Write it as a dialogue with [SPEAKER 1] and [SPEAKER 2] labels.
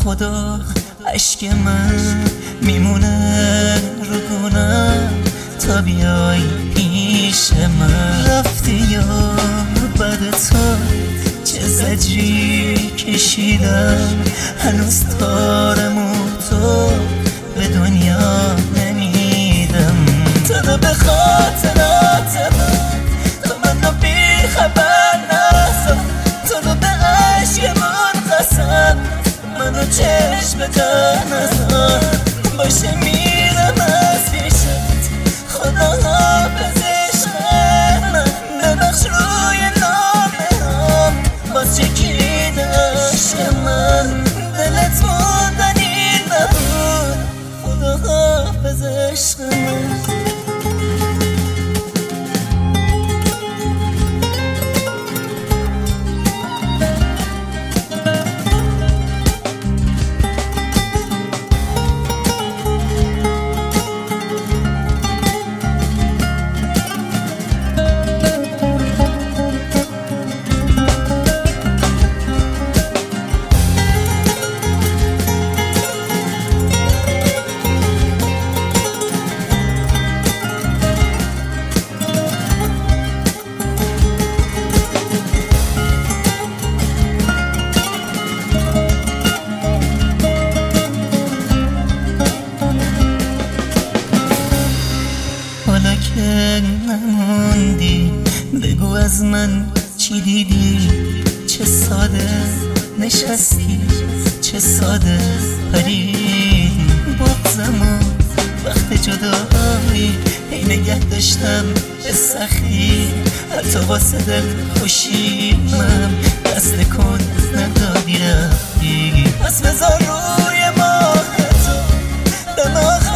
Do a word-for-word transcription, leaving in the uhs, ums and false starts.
[SPEAKER 1] خدا عشق من میمونه رو گونم تا بیای پیش من. رفتی یا بعد تو چه زجری کشیدم، هنوز دارم و تو به دنیا نمیدم. تو به خاطرات من تو منو بی خبر نساز، تو به عشق من قسم منو چشم در نزار. باشه میرم از پیشت خدا حافظ عشق من، ببخش روی نامه هم باز چکید عشق من. دلت موندنی نبود خدا حافظ عشق من. حالا که نموندی بگو از من چی دیدی، چه ساده نشستی چه ساده پریدی. بغضمو وقت جدایی هی نگه داشتم به سخی، حتی واسه دل خوشیمم دست کن ندادی رفتی. پس بذار روی ماه تو به ما